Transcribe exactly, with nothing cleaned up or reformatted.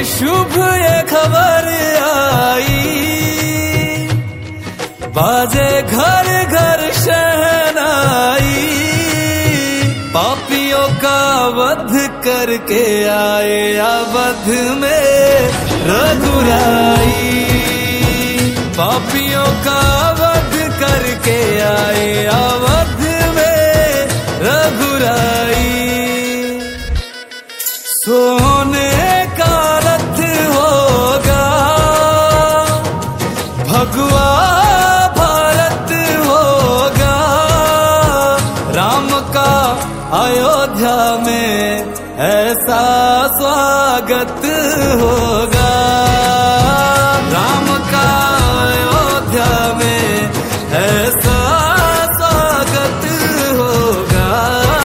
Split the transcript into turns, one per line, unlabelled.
शुभ ये खबर आई, बाजे घर घर शहनाई। पापियों का वध करके आए अवध में रघुराई। पापियों का वध करके आए अवध में रघुराई। सोने का रथ होगा, भगवा भारत होगा। राम का अयोध्या में ऐसा स्वागत होगा।